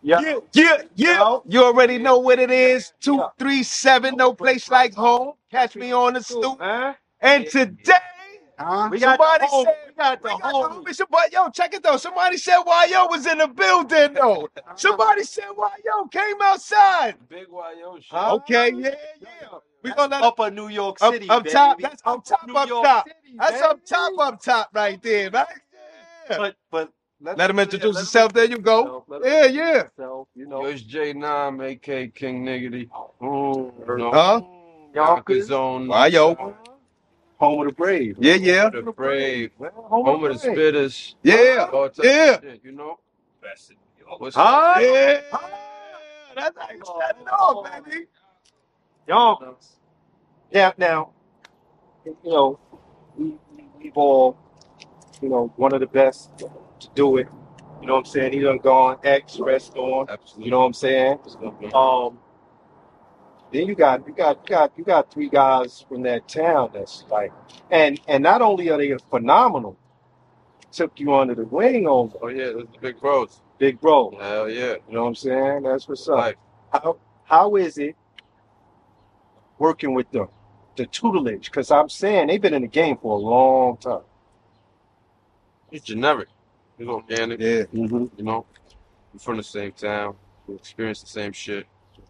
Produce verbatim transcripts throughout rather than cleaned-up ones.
Yeah. Yeah, yeah, yeah. Yo. You already know what it is. Two, Yeah. three, seven. No place like home. Catch me on the stoop. Man. And today, Huh? We got somebody the home. said, We got the we got the homie. homie. Somebody, yo, check it though. Somebody said why yo was in the building though. Somebody said why yo came outside. Big Y O shit. Huh? Okay, yeah, yeah. We That's gonna let upper New York up City, up top. baby. That's up Upper top, New up York top. City, That's baby. up top, up top right there, right? Yeah. But but let, Let him yeah, introduce let himself. There you go. himself, let him Yeah, introduce yeah. himself, you Yo, know. it's J nine, aka King Niggity. Mm, You know, Huh? Yonkers, Zone, Why yo? home of the brave. Yeah, yeah. the brave, Man, home, home of of the the brave. spitters, Yeah. all type Yeah. of shit, you know. What's Huh? up? Yeah. Huh? That's how you set it off, baby. Yonkers. Yeah, now, you know, we, we, we've all, you know, one of the best to do it. You know what I'm saying? He done gone X, rest on. Absolutely. You know what I'm saying? Absolutely. Um, then you got you got you got you got three guys from that town that's like, and and not only are they phenomenal, took you under the wing on Oh yeah, those the big bros. Big Bro. Hell yeah. You know what I'm saying? That's what's up. Life. How how is it working with them, the tutelage? Because I'm saying they've been in the game for a long time. It's generic. It's organic. Yeah. Mm-hmm. You know, we're from the same town. We experience the same shit.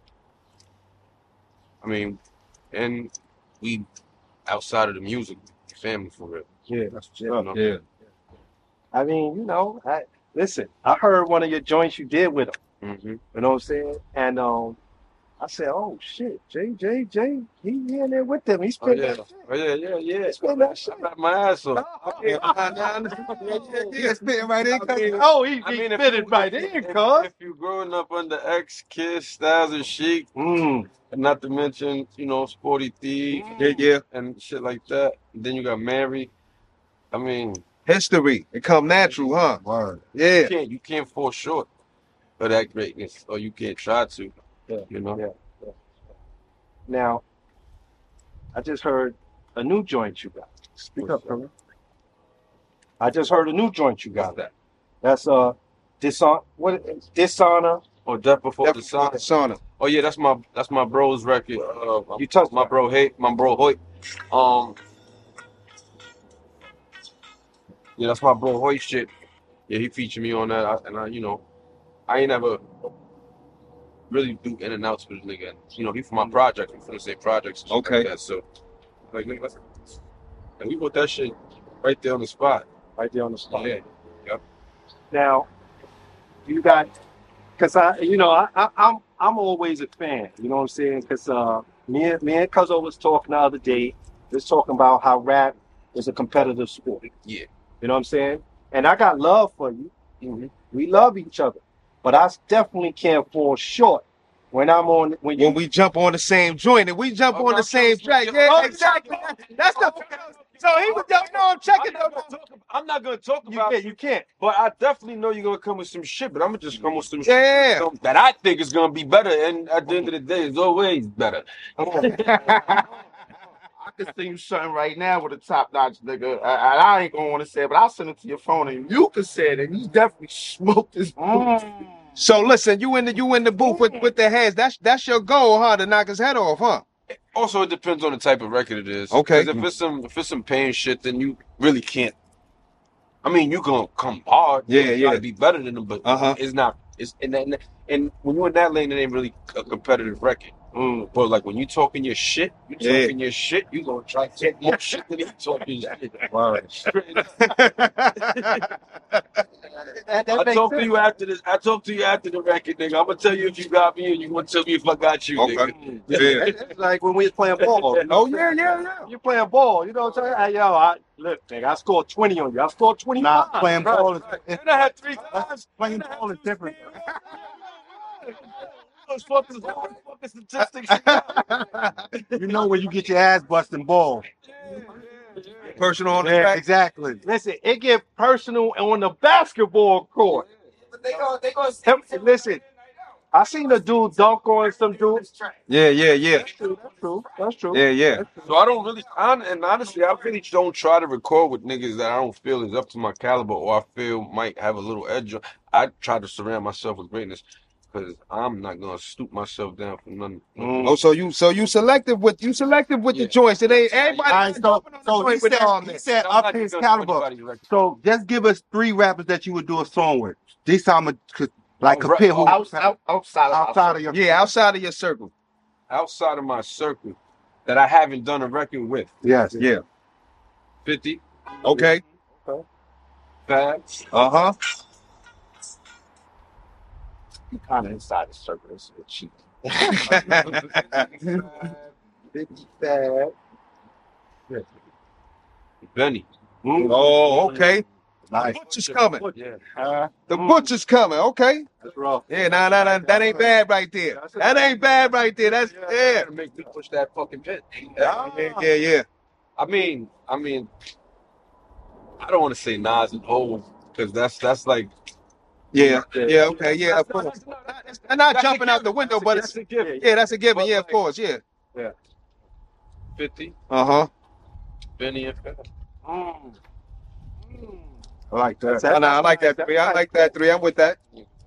I mean, and we outside of the music, family for real. Yeah, that's what's You up. know? Yeah. I mean, you know, I listen. I heard one of your joints you did with them. Mm-hmm. You know what I'm saying? And um, I said, oh shit, J J J, he in there with them. He Oh spit yeah. that shit. Oh yeah, yeah, yeah. He spit that shit. I got my ass off. Yeah, nah, nah, nah. Yeah, yeah, yeah. Spitting right in. I mean, Oh, he, I he mean, if spit you it right if, you- in, if, cuz. if you growing up under X, Kiss, Styles and Chic, Mm. and not to mention, you know, Sporty Thief Yeah, yeah. and shit like that. And then you got Mary. I mean, History. It come natural, huh? Word. you Yeah. can't you can't fall short of that greatness, or you can't try to. Yeah, You know. yeah, yeah. Now, I just heard a new joint you got. Speak up, brother. I just heard a new joint you What's got. that? That's uh, dishon what dishonor. Oh, Death Before Death the Before Sun. the Sauna. Oh yeah, that's my that's my bro's record. Uh, my, You touched my that. bro Hey, my bro Hoyt. Um, yeah, that's my bro Hoyt shit. Yeah, he featured me on that, I, and I, you know, I ain't ever really do in and outs with a nigga. You know, he from my project, we from the same projects. And shit Okay. Like that, so, like, nigga, let's, and we put that shit right there on the spot. Right there on the spot. Yeah. Yep. Now, you got, cause I, you know, I, I, I'm, I'm always a fan. You know what I'm saying? Cause uh, me and me and Cuzzo was talking the other day. Just talking about how rap is a competitive sport. Yeah. You know what I'm saying? And I got love for you. Mm-hmm. We love each other, but I definitely can't fall short when I'm on when you. When we jump on the same joint and we jump Oh, on no, the same trust me, track. yo, Yeah, oh, exactly. That's the. oh, okay. So he was, yo, no, I'm checking I'm not though. gonna talk. About, I'm not gonna talk You about can't. you, You can't. but I definitely know you're gonna come with some shit. But I'm gonna just come with some Yeah. shit that I think is gonna be better. And at the end of the day, it's always better. I can send you something right now with a top notch nigga. I, I I ain't gonna want to say it, but I'll send it to your phone and you can say it. And you definitely smoked this. Mm. So listen, you in the you in the booth with, with the heads. That's that's your goal, huh? To knock his head off, huh? Also, it depends on the type of record it is. Okay. Because if it's some if it's some pain shit, then you really can't. I mean, you gonna come hard. Yeah, you yeah. gotta be better than them, but Uh-huh. it's not. It's and that, and when you're in that lane, it ain't really a competitive record. Mm. But like when you talking your shit, you Yeah. talking your shit, you gonna try to take more shit than you talking shit. Word. Straight up. That, that I makes talk to sense. you after this. I talk to you after the record, nigga. I'm gonna tell you if you got me, and you gonna tell me if I got you, Okay. nigga. Yeah. It's like when we was playing ball. You know Oh what I'm yeah, saying? yeah, yeah. You playing ball. You know what I'm saying? Hey, yo, I look, nigga, I scored twenty on you. I scored twenty-five. Nah, playing Right, ball is right. And I had three times. playing ball is different. Those fucking, fucking statistics. You got. You know when you get your ass busting ball. Personal on the Yeah, track. exactly. Listen, it get personal on the basketball court. But they gonna, they gonna Hey, listen, I seen a dude dunk on some dude. Yeah, yeah, yeah. That's true. That's true. That's true. Yeah, yeah. So I don't really, hon- and honestly, I really don't try to record with niggas that I don't feel is up to my caliber or I feel might have a little edge. on- I try to surround myself with greatness. because I'm not gonna stoop myself down for nothing. Mm. Oh, so you so you selective with you selective with Yeah. the joints. It ain't everybody All right, so, jumping on the so he joint with said, all he this. said I'm up not his gonna do caliber. anybody's record. So just give us three rappers that you would do a song with. This time, of- could- like Oh, right. compare who Oh, Out, out, outside of outside of your Yeah, outside of your circle. outside of my circle that I haven't done a record with. Yes. Yeah. fifty, Okay. Fabs, Uh huh. kind of inside the circle. It's a bit cheap. fifty Fab. Benny. Mm. Oh, okay. Nice. Butcher's coming. Yeah. Uh, The mm. butcher's coming. Okay. That's rough. Yeah, nah, nah, nah. That ain't bad right there. That ain't bad right there. That's yeah. Gotta make me push that fucking pin. Yeah, yeah, yeah. I mean, I mean, I don't want to say Nas and Hov because that's that's like Yeah, yeah, okay, yeah, of That's not- course. that's not- that's- I'm not that's a jumping out the given. window, That's a- but that's it's a given. yeah, that's a given. But Yeah, of like- course, yeah. fifty, Uh huh. Benny and Fab. Mm. Mm. I like that. That's- I, know, I like that three. I like that three. I'm with that.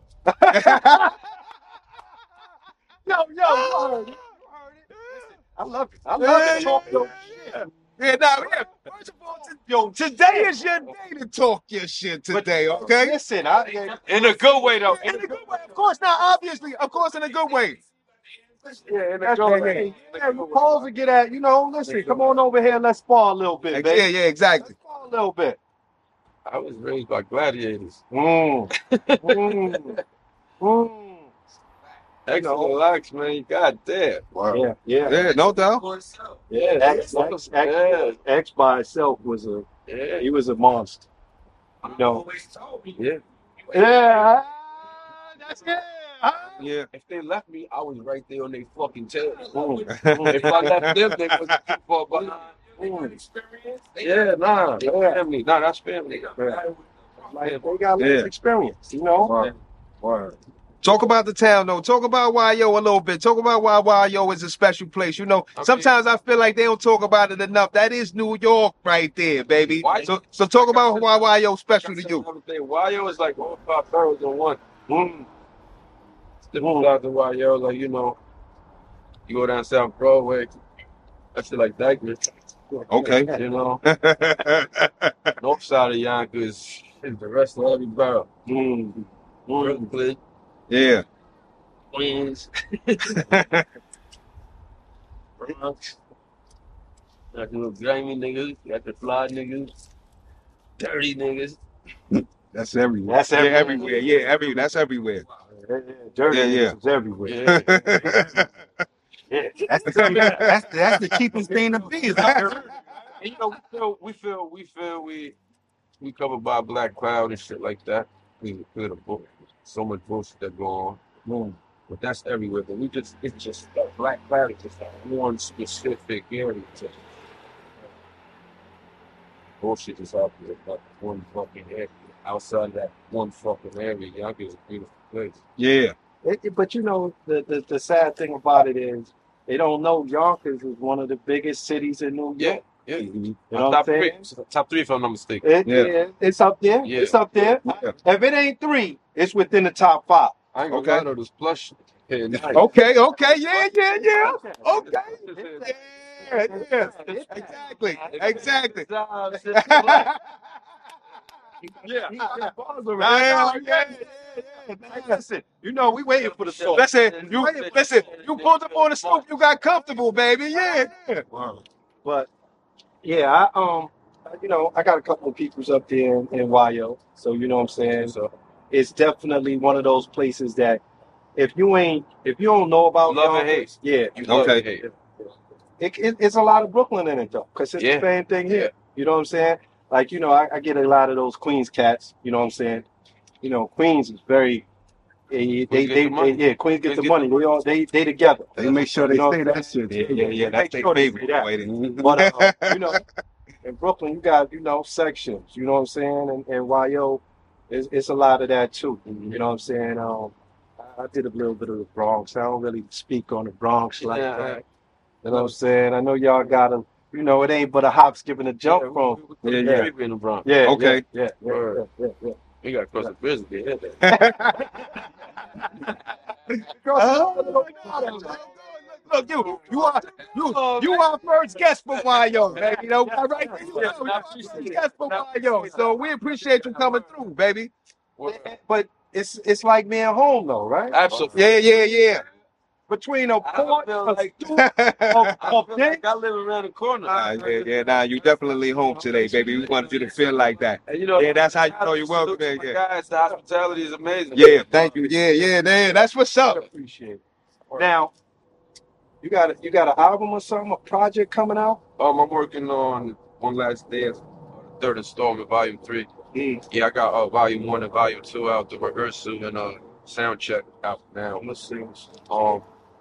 Yo, yo, you heard it. I love it. I love Yeah, it. Talk yeah, your yeah. Yeah, now, yeah. First of all, t- yo, today is your day to talk your shit today, okay? Listen, I, In a good way though. In a good way, of course. Now, obviously, of course, in a good way. yeah, in a That's good right, way. Yeah, you calls to get at, you know, listen, come on over here and let's spar a little bit, Yeah, baby. yeah, exactly. Let's spar a little bit. I was raised by gladiators. Mm. Mm. Mm. Excellent locks, man. God damn. Yeah, yeah. Yeah, no doubt. Yeah, X, X, X, X by itself was a, Yeah. he was a monster. You know. Yeah. Yeah. That's it. Yeah. If they left me, I was right there on their fucking tail. Mm. If I left them, they was too far behind. Mm. Yeah, nah, Yeah. family. Nah, that's family. Like, they got Yeah. less experience, you know? Word. Word. Talk about the town, though. Talk about Y O a little bit. Talk about why Y O is a special place. You know, Okay. sometimes I feel like they don't talk about it enough. That is New York right there, baby. Why- So, so talk about why Y O special to you. Y O is like all five boroughs in one. Mm. It's different out to Y O, like, you know, you go down South Broadway, that's like Dykeman. Okay. You know, north side of Yonkers is the rest of every borough. Mm. Mm. Brooklyn, Yeah. Queens, Bronx. Got the little grimy niggas, got the fly niggas, dirty niggas. That's everywhere. That's yeah, everywhere. everywhere. Yeah, every that's everywhere. Yeah, yeah. Dirty Yeah, yeah. niggas is everywhere. Yeah. Yeah. That's the, that's, that's the cheapest thing to be. Is out there. And you know, we feel, we feel, we feel we we covered by a black cloud and shit like that. We feel the book, so much bullshit that go on. Mm. But that's everywhere. But we just, it's just that black cloud is just that one specific area. To, bullshit is out there, about one fucking area. Outside of that one fucking area, Yonkers is a beautiful place. Yeah. It, it- but you know, the, the, the sad thing about it is they don't know Yonkers is one of the biggest cities in New Yeah, York. yeah. You know what I'm top saying? three, top three if I'm not mistaken. It, Yeah. yeah. It's up there. Yeah. It's up there. Yeah. If it ain't three, it's within the top five. I ain't gonna Okay. lie though, this plush. Yeah, nice. Okay. Okay. Yeah. Yeah. Yeah. Okay. Yeah. Yeah. Exactly. Exactly. Yeah. Yeah, yeah, yeah. Listen, you know, we waiting for the song. Listen, you listen. You pulled up on the stoop. You got comfortable, baby. Yeah. Yeah. But yeah, I um, you know, I got a couple of peoples up there in, in Y O, so you know what I'm saying. So it's definitely one of those places that if you ain't, if you don't know about Love and Yonkers, hate. yeah, You love Okay. and hate. it, it, it's a lot of Brooklyn in it though, because it's Yeah. the same thing here. You know what I'm saying? Like, you know, I, I get a lot of those Queens cats. You know what I'm saying? You know, Queens is very. They, they, Queens get they, the money. they- yeah, Queens get Queens the get money. the They all, they, they together. They make sure they You know say what that shit. Yeah, yeah, yeah. That's Make their sure they favorite. say that. Wait. But uh, you know, in Brooklyn, you got, you know, sections. You know what I'm saying? And, and Y O, it's, it's a lot of that too. You know what I'm saying? Um, I, I did a little bit of the Bronx. I don't really speak on the Bronx like Yeah, that. You know what I'm saying? I know y'all got a, you know, it ain't but a hop, skip, and a jump Yeah, from. we- Yeah, we- yeah. we be in the Bronx. Yeah. Okay. Yeah. Yeah. Yeah. Word. Yeah. Yeah. We got to cross the bridge to get here. girl. Oh, Look, you, you are, you, you are first guest for Mayo, baby. You know, right there, you know, you are first guest for Mayo. So we appreciate you coming through, baby. But it's it's like being home though, right? Absolutely. Yeah, yeah, yeah. Between a I port, feel a like- stoop, of, I of feel dick. like I live around the corner. Nah, yeah, yeah, nah, you definitely home today, baby. We wanted you to feel like that. And, you know, Yeah, that's how you know you're salute welcome to there, my yeah. guys, the hospitality is amazing. Yeah, thank you. Yeah, yeah, man. That's what's I up. appreciate it. Now, you got a, you got an album or something, a project coming out? Um, I'm working on One Last Dance, uh, third installment, volume three. Mm. Yeah, I got uh, volume one and volume two out, the rehearsal and uh, sound check out now. Let's see. Um,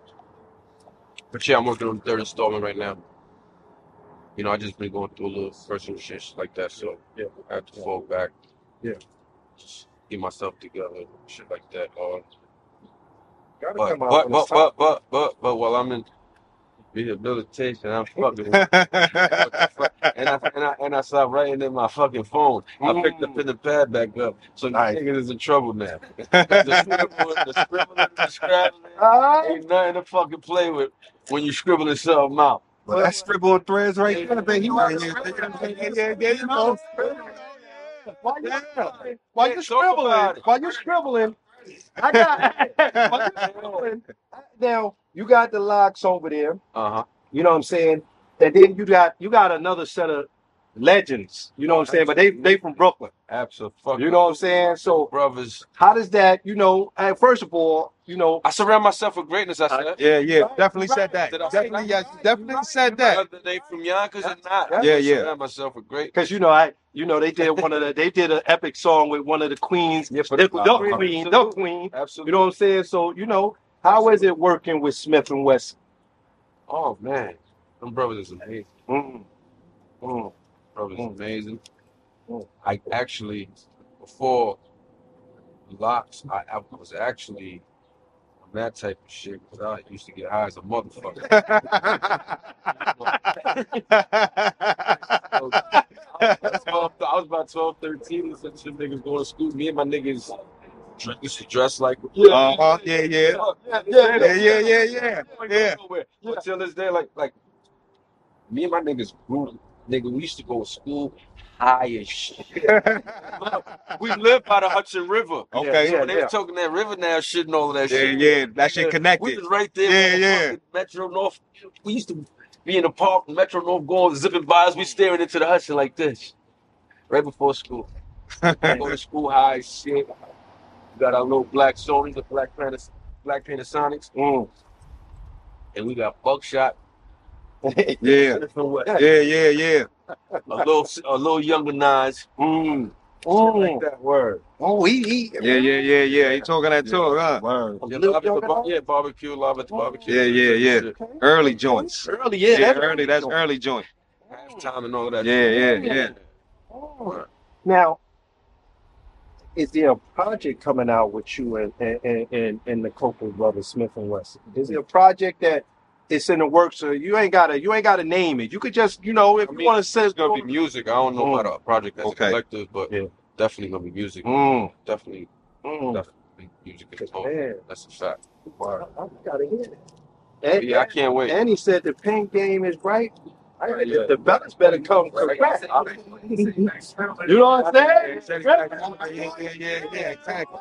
but yeah, I'm working on the third installment right now. You know, I just been going through a little personal shit like that, so Yeah. I have to fall back. Yeah. Just get myself together, shit like that. Uh, Gotta but, come out but, when but, it's time. but, but, but, but, while I'm in rehabilitation, I'm fucking with and I and I and I stopped writing in my fucking phone. I picked the pen and pad back up, so Nice. the niggas is in trouble now. The scribbling, the scribbling, the scrabbling, Ah, ain't nothing to fucking play with when you scribbling something out. Well, that's scribble on threads right there, baby. Yeah, yeah, yeah, yeah, yeah, you know. While you Yeah. scribbling, while you Talk scribbling, about it. while you scribbling, I got. While you scribbling, now you got the locks over there. Uh huh. You know what I'm saying? And then you got you got another set of legends. You know what I'm saying? But they they from Brooklyn. Absolutely. You know what I'm saying? So brothers, how does that? You know, uh, first of all, you know, I surround myself with greatness. I said. Yeah, yeah, Right, definitely right. said that. Did I say Definitely, that? yeah, definitely Right, said that. Whether they from Yonkers or not, Yeah, I yeah. surround myself with great. because you know I you know they did one of the they did an epic song with one of the queens, Yeah, for the, the- the queen, the queen. Absolutely. You know what I'm saying? So you know, how is it working with Smith and Wesson? Oh man, them brothers is amazing. Mm, mm, Brothers Mm. is amazing. Mm. I actually, before locks, I, I was actually on that type of shit because I used to get high as a motherfucker. That's twelve, I was about twelve, thirteen, and some shit niggas going to school. Me and my niggas dr- used to dress like Uh-huh, yeah, yeah. yeah, Yeah, yeah, yeah, yeah. Yeah. Until this day, like, like me and my niggas grew. Nigga, we used to go to school high as shit. We lived by the Hudson River. Okay. So when they yeah. was talking that river now shit and all of that Yeah, shit. yeah. That shit We connected. was right there. Yeah, on yeah. fucking Metro North. We used to be in the park, Metro North, going zipping by us. We staring into the Hudson like this, right before school. Go to school high as shit. We got our little black Sony, the Black Panther, Black Panther Sonics, Mm. and we got Buckshot. Yeah. Yeah, yeah, yeah. A little, a little younger Nas. Mm. Shit like Mm. that word. Oh, he, he Yeah, yeah, yeah, yeah. He talking that talk, huh? Word. Yeah, Little live at the younger bar- Nas? yeah, barbecue, live at the barbecue. Yeah, yeah, yeah. Shit. Early joints. Early, yeah, Yeah, that's early. That's early joint. Halftime and all of that. Yeah, shit. yeah, yeah. Oh. Now, is there a project coming out with you and and and, and the Copeland brothers, Smith and Wesson? Is there a project that it's in the works? So you ain't gotta you ain't gotta name it. You could just you know if I you mean, want to say It's gonna be music. I don't know Mm. about a project as Okay. a collective, but Yeah. definitely gonna be music. Mm. Definitely, Mm. definitely music is home. Man, That's a fact. I, I gotta hear it. And, Yeah, I can't wait. and he said the pen game is right. I, Right, yeah. The balance better come correct. You know what I'm saying? Yeah, yeah, yeah, yeah, exactly.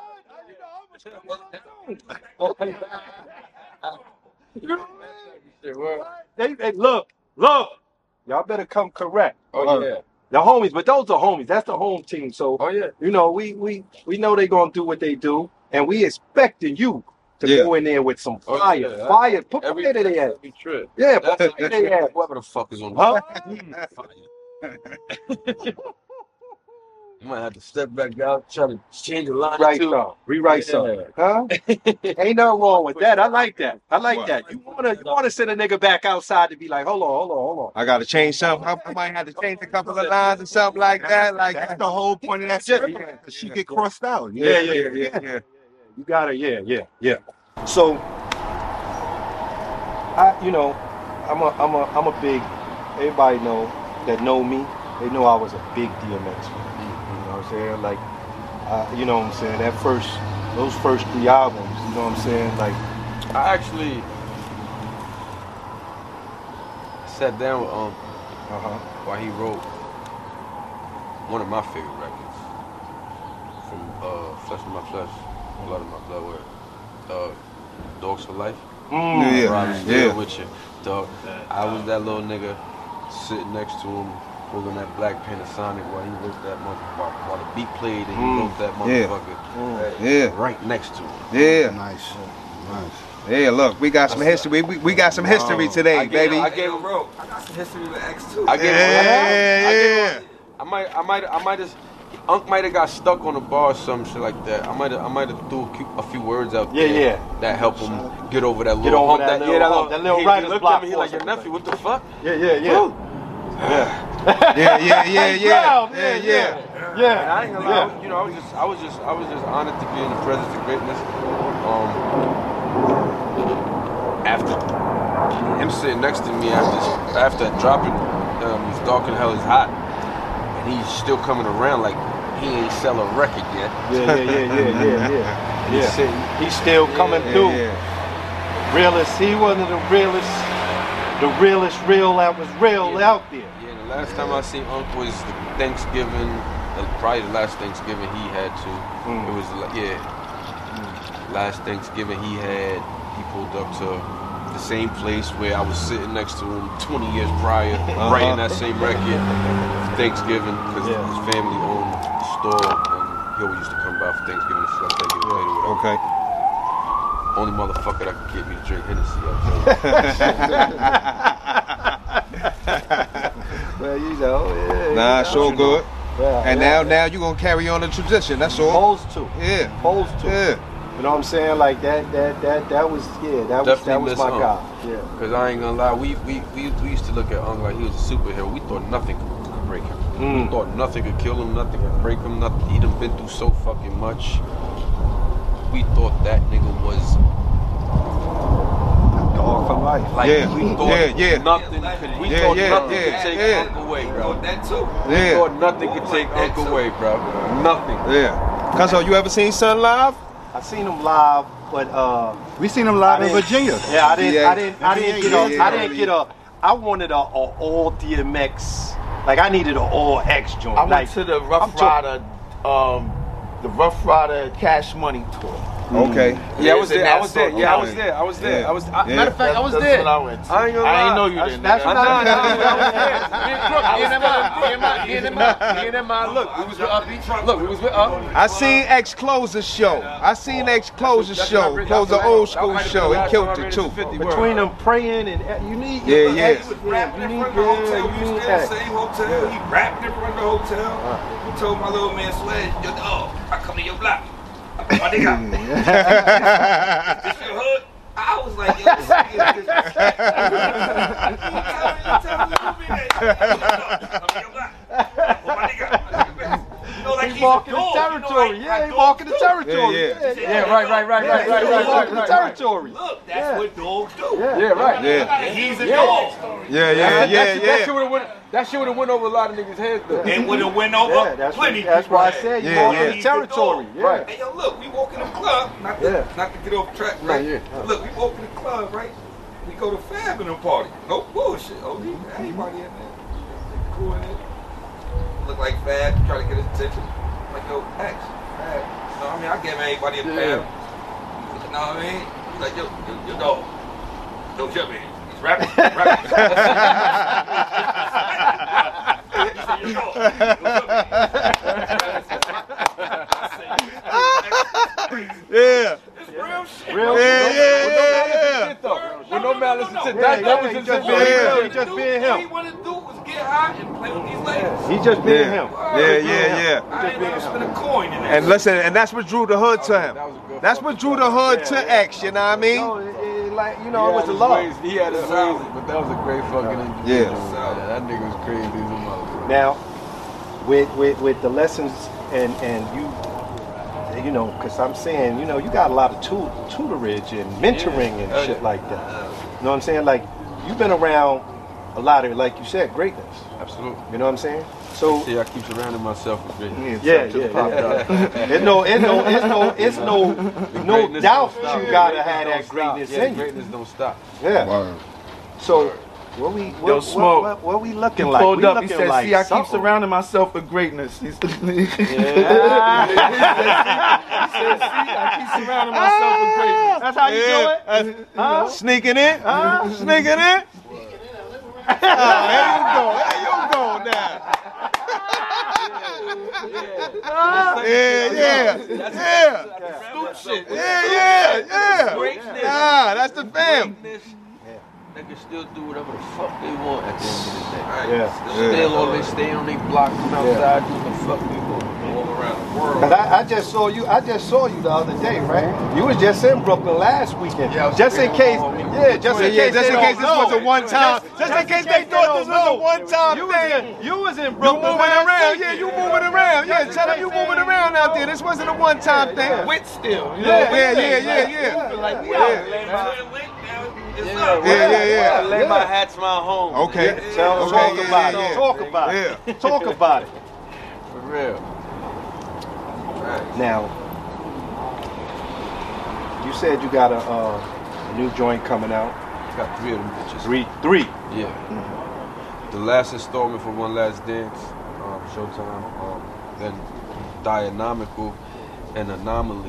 They, they look, look. Y'all better come correct. Oh yeah. The homies, but those are homies. That's the home team. So Oh yeah. you know, we we we know they gonna do what they do, and we expecting you to Yeah. go in there with some Oh, fire, yeah. fire. Put Every fire to their ass. every trip. Yeah, That's put every fire to trip. their ass. Whoever the fuck is on the Huh? fire. You might have to step back out, try to change the line Write too. some, rewrite Yeah. something, huh? Ain't nothing wrong with that. I like that. I like What? that. You wanna you wanna send a nigga back outside to be like, hold on, hold on, hold on. I gotta change something. I, I might have to change a couple of lines or something like that. Like That's the whole point of that Yeah, shit. yeah, She get crossed out. Yeah, yeah, yeah, yeah, yeah. You gotta, yeah, yeah, yeah. So, I, you know, I'm a, I'm a, I'm a big. Everybody know that know me. They know I was a big D M X fan. You know what I'm saying? Like, uh, you know what I'm saying? That first, those first three albums. You know what I'm saying? Like, I actually sat down with um Uh-huh. while he wrote one of my favorite records from uh, Flesh of My Flesh, Blood of My Blood, where uh, Dogs for Life. Mm. Yeah, Rob yeah. still with you, dog. I was that little nigga sitting next to him, holding that Black Panasonic while he wrote that motherfucker, while the beat played and he Mm. wrote that Yeah. motherfucker Yeah, right next to him. yeah, Nice. Nice. yeah. Look, we got some history. We, we got some history today, I gave, baby. I gave him, bro, I got some history with X too. I gave him, Yeah, I gave yeah. him, I might, I might, I might have. Unc might have got stuck on a bar or some shit like that. I might have, I might have threw a few, a few words out Yeah, there yeah. that help him get over that Get little over hump. that little yeah, that hump, that little he, writer's he looked block at me, he for like, your something. nephew, what the fuck? Yeah, yeah, yeah. Woo. Yeah. Yeah, yeah, yeah, yeah, Proud, yeah, yeah. Yeah. And I ain't gonna lie, you know, I was just, I was just, I was just honored to be in the presence of greatness. Um, after him sitting next to me after, after dropping, um, It's Dark and Hell Is Hot, and he's still coming around like he ain't sell a record yet. Yeah, yeah, yeah, yeah, yeah, yeah. He's Yeah. sitting, He's still coming Yeah, through. yeah. Realest. He one of the realest, the realest real that was real Yeah. out there. yeah, the last time I seen Unc was Thanksgiving, uh, probably the last Thanksgiving he had to. Mm. It was, like, yeah, last Thanksgiving he had, he pulled up to the same place where I was sitting next to him twenty years prior, writing that same record for Thanksgiving, because Yeah. his family owned the store, and he always used to come by for Thanksgiving and shit like that, get paid or whatever. Okay. Only motherfucker that could get me to drink Hennessy, I'll tell you. Well, you know, yeah. Nah, you so know. good. Well, And yeah. now, now you gonna carry on the tradition. That's all. Supposed to. Yeah, Supposed to. yeah. You know what I'm saying? Like that, that, that, that was, yeah, that was, Definitely that was miss my Unc. guy. Yeah. Because I ain't gonna lie, we, we, we, we used to look at Unc like he was a superhero. We thought nothing could break him. Mm. We thought nothing could kill him, nothing could break him, nothing. He done been through so fucking much. We thought that nigga was Dog for life. like, Yeah, we thought yeah, yeah. nothing could, we Yeah, thought yeah, nothing yeah, could take yeah. Unc away, bro. That too. We Yeah, thought nothing could take Unc away, bro. Nothing. yeah. Cuzzo, you ever seen Son live? I seen him live, but uh, We seen him live I in didn't- Virginia. yeah, I didn't, Yeah. I didn't, I didn't get Yeah, a, yeah, I didn't get a, I wanted a, a all D M X, like I needed an all X joint. I went like, to the I'm Rough talk- Rider, um, the Rough Rider Cash Money tour. Okay. Yeah, I was It's in there. I that was there. sort- Yeah, I okay. was there. I was there. Yeah. I was. I, Yeah. Matter of fact, I was That's there. what I went to. I ain't gonna I ain't lie. know you That's- didn't. that's nigga. not- I know, I was there. Me and Crook, me and them, me and my, me and them, me and them, uh, look, we was with Up. Look, we was with Up. I seen X close a show. I seen X close a show. Close an old school show. He killed it too. between them praying and uh, you need, Yeah, yeah. He was rapping in front of the hotel. We you was need in the that. same hotel. He rapping in front of the hotel. He told my little man Sledge, yo, dog, I come to your block. My nigga, this your hood? I was like, yo, this nigga is disrespectful. Tell me, tell me, come to your block. Oh, my nigga. You know, like He's he's walking a the dog. territory. You know, Yeah, like, he like walking the dogs do. territory. Yeah, yeah. yeah. Yeah, right, right, right, right, right, He's right, walking right, the right. territory. Look, that's Yeah. what dogs do. Yeah. Yeah, right. Yeah. And he's a dog. Yeah, yeah, That, yeah, that, shit- that shit yeah. would have went. That shit would have went over a lot of niggas' heads though. And would have went over Yeah, that's, plenty. what, that's why I people said you Yeah, walking yeah. the territory. Yeah. Right. Hey, yo, look, we walk in the club, not to, Yeah. not to get off track, Right, right? yeah. Look, we walk in the club, right? We go to Fab in a party. No bullshit. O D, anybody in there. Cool in there. Look like Fab, try to get his attention. Like, yo, X, Fab. You know what I mean? I give anybody a Yeah. Fab. You know what I mean? He's like, yo, yo, yo, dog. Don't jump in. He's rapping. rapping. He said, yo, dog. Yeah. It's real shit. Real Yeah, shit. yeah, yeah, yeah. With no malice intent. Yeah, That, yeah, that was he just just being being real. real. He just being him. All he wanted to do was get high and play with these ladies. He just being Yeah. him. Yeah, yeah, yeah. I ain't never spent a coin in that. And listen, and that's what drew the hood to him. That was a good That's what drew the hood to X, you know what I mean? No, it, it, like you know, He it was had the his love. ways- He had his ways, but that was a great fucking individual. Yeah. man. That nigga was crazy as a motherfucker. Now, with with with the lessons and and you, you know, because I'm saying, you know, you got a lot of tu- tutorage and mentoring and Oh, shit yeah. like that. You know what I'm saying? Like you've been around a lot of, like you said, greatness. Absolutely. You know what I'm saying? So See, I keep surrounding myself with greatness. yeah, yeah, yeah. It's no, it's no, it's no, it's no, no Greatness doubt don't stop. you gotta Greatness have don't that stop. greatness Yeah, in you. greatness don't stop. Yeah. Word. So what we what, Yo, what, Smoke. what, what we looking He like? pulled We up. He looking said, like "See, I keep something. surrounding myself with greatness." He said, he said, "See, I keep surrounding myself with greatness." That's how you do it? Huh? Sneaking in, Huh? sneaking in. Oh, there you go, there you go now. Yeah, yeah, yeah, Shit. yeah, yeah, yeah. Nah, that's the fam. They can still do whatever the fuck they want at the end of the day. Yeah. Still on they stay on their block, come outside, do what the fuck they want. All around the world. Cause I, I just saw you. I just saw you the other day, right? You was just in Brooklyn last weekend. Yeah, I was just in with case. my homie. Yeah, just in Yeah, case. just in they case don't this was know. a one time. Just, Just in case they thought this was a one time You was thing. in. You was in You Brooklyn. moving last around, weekend. yeah, you moving around, yeah. Tell them you moving around out there. This wasn't a one time thing. Wit still. You know? Yeah, yeah, yeah, yeah, yeah. Like, we Yeah. out. Lay my link now. It's Yeah, up. Yeah, yeah, yeah. I lay my hat to my home. Okay. Tell Okay, talk yeah, about yeah, it. yeah. Talk about Yeah. it. Talk about it. For real. Now, you said you got a, uh, a new joint coming out. Got three of them bitches. Three, three. Yeah. The last installment for One Last Dance, um, Showtime, um, then Dianomical and Anomaly.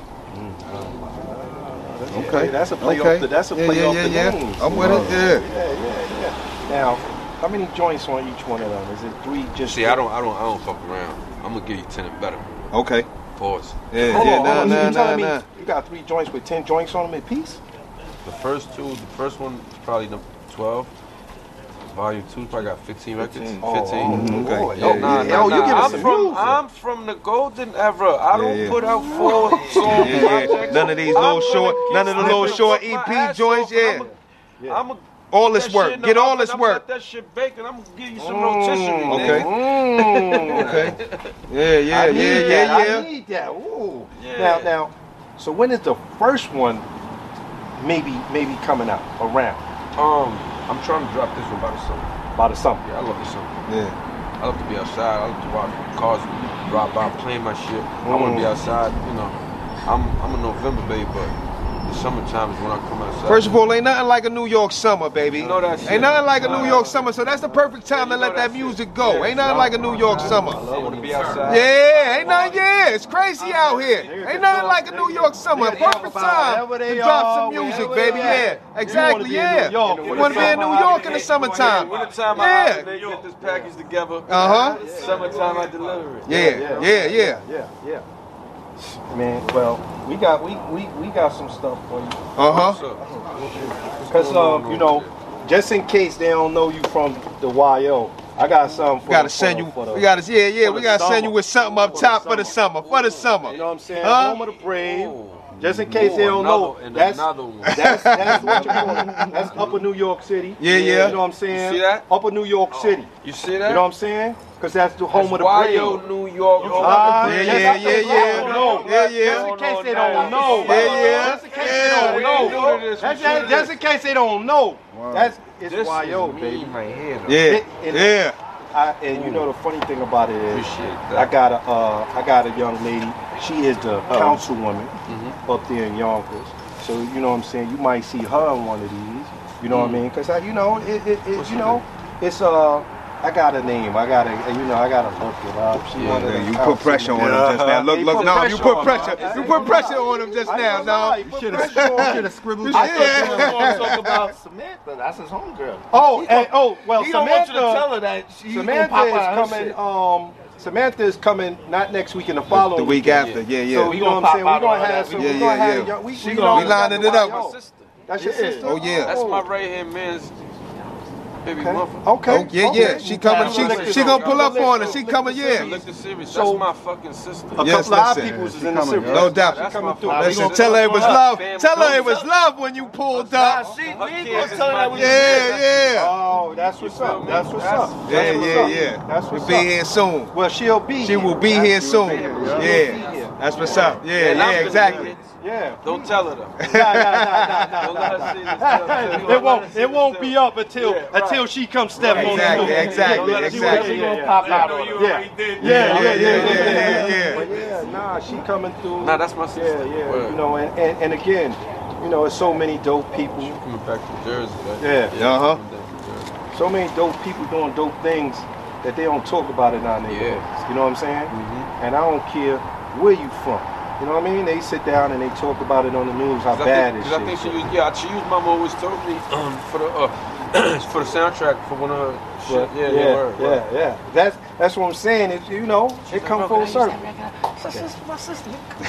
Okay, that's a play Okay. off the. That's a Yeah, play yeah, off yeah, the yeah. names. I'm with it. Yeah. Yeah, yeah, yeah. Now, how many joints on each one of them? Is it three? Just See, I don't, I don't, I don't fuck around. I'm gonna give you ten and better. Okay. Pause. Yeah, Hold yeah, on, nah, hold on. nah, you nah, telling nah. me you got three joints with ten joints on them in piece? The first two, the first one is probably number twelve. Volume two probably got fifteen records. fifteen. Oh, oh, Okay. Lord. Yeah, Oh, Nah, yeah. nah, Oh, nah. you give us I'm some from, music. I'm from the golden era. I don't yeah. put out four song Yeah, projects. yeah. None of these I'm little gonna short, get none of the little snippets short off my E P ass joints. off, and Yeah. I'ma- I'ma All put this that work. shit in the Get all oven, this I'ma work. Let that shit bake, and I'm gonna give you some Mm, rotisserie. Okay. nigga. Mm. Okay. Yeah, yeah, I yeah, need yeah, that. I yeah. need that. Ooh. Yeah. Now, now, so when is the first one maybe maybe coming out around? Um, I'm trying to drop this one by the summer. By the summer. Yeah, I love this song. Yeah. I love to be outside. I love to watch cars drop by playing my shit. I want to be outside. You know, I'm I'm a November baby, but the summertime is when I come outside. First of all, ain't nothing like a New York summer, baby. You know that shit. Ain't nothing like a New Nah. York summer, so that's the perfect time to You know let that that music shit. go. Yeah, Ain't nothing I- like a New York summer. I want to be outside. Yeah, ain't nothing, yeah, it's crazy out here. Ain't nothing like a New York summer. Perfect time to drop some music, baby. Yeah, exactly, yeah. You want to be in New York in the summertime. Wintertime, I Yeah. they get this package together. Uh-huh. Summertime, I deliver it. Yeah, yeah, yeah. Yeah, yeah. Man, well, we got we we, we got some stuff for you. Uh-huh. So, Cause um, you know, just in case they don't know you from the Y O, I got something for We gotta for send the- you. for the- We gotta, yeah, yeah. for We the gotta send you summer. with something up For the top for the summer. For the summer. You know what I'm saying? Huh? Home of the Brave. oh, Just in case they don't another- know, and that's another one. that's that's what you call it. That's Upper New York City. Yeah, yeah. You know what I'm saying? You see that? Upper New York City. You see that? You know what I'm saying? Cause that's the home That's of the Y O Brave. New York. Ah, Yeah, just yeah, in yeah, case they yeah. don't know. Yeah, yeah. Just in case they No, don't no, know. Yeah, yeah. Just in case Yeah, they don't we know. ain't new to this. That's We just, should just in case they don't know. That's it's This Y O, is baby. me right here, though. Yeah, It- it- yeah. I, and you know the funny thing about it is, Appreciate that. I got a uh, I got a young lady. She is the Oh. councilwoman Mhm. up there in Yonkers. So you know what I'm saying. You might see her on one of these. You know what I mean? Cause I, you know, it, it, it What's you her know, name? it's uh, I got a name. I gotta, you know, I gotta look it up. She Yeah, one of Yeah, the you put pressure on him councilwomen. just now. Look, He look, put no, you pressure put on pressure. her. You put pressure on him just I now, ain't gonna lie, dog. you put pressure on her. scribbled. I thought Yeah. you was going to talk about Samantha. That's his homegirl. Oh, He and, gon- oh, well, he don't want you to Samantha. tell her that she's gonna Samantha pop is out her coming. shit. Um, Samantha is coming not next week and the following. The week weekend. after, yeah, So yeah. you know what I'm saying? We're gonna have some. Yeah, We're gonna yeah, have. yeah. a young- We, She we, gonna- know We lining it up. Yo, Sister. That's your Yeah. sister. Oh, yeah. That's my right hand man's baby Okay. mother. Okay. Oh, yeah, okay. yeah. She coming. Look She at she this. gonna pull up Look on at her. She this. coming, She yeah. looked at serious. So- That's my fucking sister. A Yes, couple of listen. peoples is She in the coming, city. right? No doubt. That's coming my through. fucking Listen, sister. tell her it was love. Fam, Tell her it don't was tell- love when you pulled Nah, up. she, we Her ain't kids gonna is tell her my that we Yeah, yeah. Oh, that's what's feel up. me? That's what's That's- up. Yeah, That's what's yeah, up. yeah. That's We'll what's be up. here soon. Well, she'll be. She will be here soon. Yeah, that's what's up. Yeah, And yeah, I'm gonna exactly. be here. Yeah. Don't tell her though. Nah, nah, nah, nah, Don't nah, let her nah, see nah. this. It won't. It won't be up until Yeah, right. until she comes step on Exactly, the exactly, Yeah, exactly. She gonna yeah, pop yeah. out on her. Yeah. did. Yeah, yeah, yeah, yeah, yeah, yeah, yeah, yeah. But yeah, nah, she coming through. Nah, that's my sister. Yeah, yeah. Word. You know, and, and and again, you know, it's so many dope people. Coming back from Jersey, right? Yeah. Uh-huh. Coming down from Jersey. So many dope people doing dope things that they don't talk about in our neighborhoods. You know what I'm saying? Mhm. And I don't care where you from. You know what I mean? They sit down and they talk about it on the news how 'Cause I bad think, it 'cause I think she used, yeah, she used. Mama always told me um, for the uh, for the soundtrack for one of her shit. Yeah, yeah, yeah, word, yeah, word. yeah. That's that's what I'm saying. Is you know, it come full circle. My sister.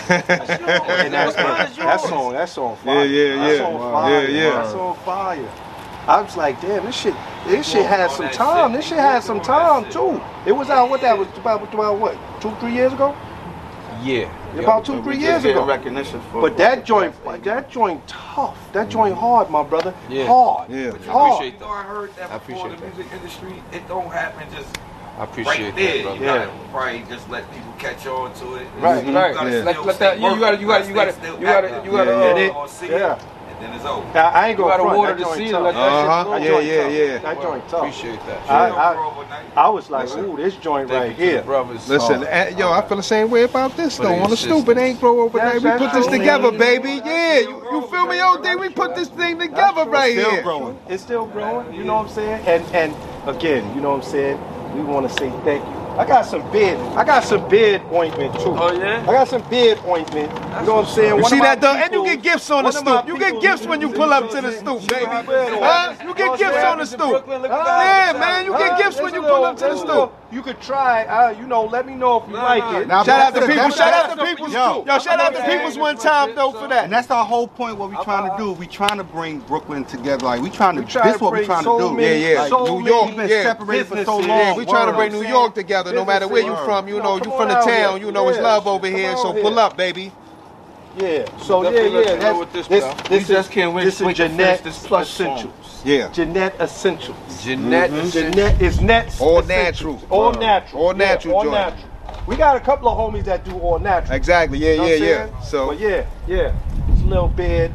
And that's that song, that song Yeah, fire. yeah, That yeah. song Wow. fire. Yeah, yeah. That song fire. I was like, damn, this shit, this shit had some time. This shit had some time too. It was out. What that was about? About what? Two, three years ago? Yeah. About two, three years ago. Recognition for. But that joint, that joint tough. That joint hard, my brother. Yeah. Hard. Yeah. But you Hard. know, you know, I heard that I before appreciate the music industry, it don't happen just I appreciate right there. that, brother. You Yeah. gotta probably just let people catch on to it. Right, You right. gotta Yeah. still Let- let that- stay you gotta- you gotta- working, you gotta- stay still you gotta- active. you gotta, Yeah, uh, yeah. Gonna see it, yeah. and then it's over. Now, I ain't You gonna gotta front. water That the joint seed tough. and let that Uh-huh. shit That grow. joint Yeah, tough. yeah, yeah. That joint tough. Appreciate that. I- It don't I- grow overnight. I was like, Listen. ooh, this joint Thank right you to the here. brothers. Listen, Oh, eh, yo, I feel the same way about this For though. the On the stoop, it ain't grow overnight. That's- We that's put this true. together, baby. That's Yeah, still you, you growing, feel me, baby. O D? We put this thing That's together true. right Still here. growing. It's still growing. You know what I'm saying? And and again, you know what I'm saying? We want to say thank you. I got some beard. I got some beard ointment too. Oh, yeah? I got some beard ointment. You know what I'm saying? You One see of my that though? And you peoples- get gifts on the one of my stoop. You get peoples- gifts when you pull up to the stoop, baby. Yeah. Huh? You get gifts on the stoop. Yeah, man, you get Huh? gifts when There's you a pull little- up to the there's a stoop. little- You could try, uh, you know, let me know if you like it. Now, Shout out to that's- people. that's- Shout out that's- to people's Yo. Yo, shout out to people's one time though for And that. that's our whole point. What we trying to do? We trying to bring Brooklyn together. Like we trying to. We try this to what we bring trying so to do. many- Yeah, yeah. Like, so New many York, We've been yeah. separated for so businesses. long. Yeah, we trying to Word. bring New York together, no matter where you Businesses. from. You know, Come you on from the out town. here. You know, it's Yeah. love over Come here. out So here. pull up, baby. Yeah. So yeah, Definitely let yeah. you know That's, what this this, about. this, We is just can't wait This to is wait to Jeanette finish this plus song. Essentials. Yeah. Jeanette Essentials. Jeanette. Jeanette is net. All Essentials. natural. All Word. natural. All Yeah, natural all joint. natural. We got a couple of homies that do all natural. Exactly. Yeah, You know what yeah, I'm yeah. saying? So But yeah, yeah. It's a little bed,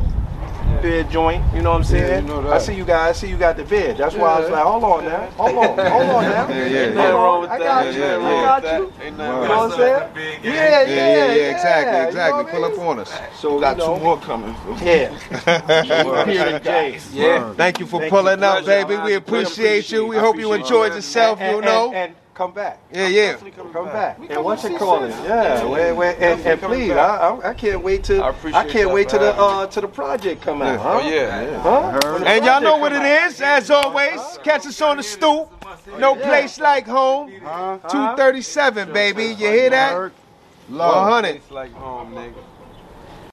bed joint. You know what I'm saying? you know that. I see you guys. I see you got the bed. That's why I was like, hold on now, hold on, hold on now. Yeah, yeah. Hold Ain't nothing on. wrong with I that. got Yeah, you. yeah, I yeah. got That you. ain't You nothing know wrong what I'm with saying? Something big, Yeah, yeah. yeah, yeah, yeah, yeah. Exactly, you know exactly. what I Pull up mean? on us. So We got you know, two more coming. Yeah. Period, J. Yeah. Thank you for Thank pulling you. up, Pleasure, baby. man. We appreciate you. We hope you enjoyed yourself. And- You and- know. and, and come back. Yeah, yeah. Come back. We And come what's to it see calling? sis. Yeah. Yeah, where- where- and, definitely and coming please, back. I, I I can't wait to I I, appreciate can't that wait to for the having uh to the project come out. Oh Huh? yeah. Huh? When the And y'all know project what come it out. is. As always, catch us on the stoop. No place like home. two thirty-seven, baby. You hear that? Love. one hundred. It's like home, nigga.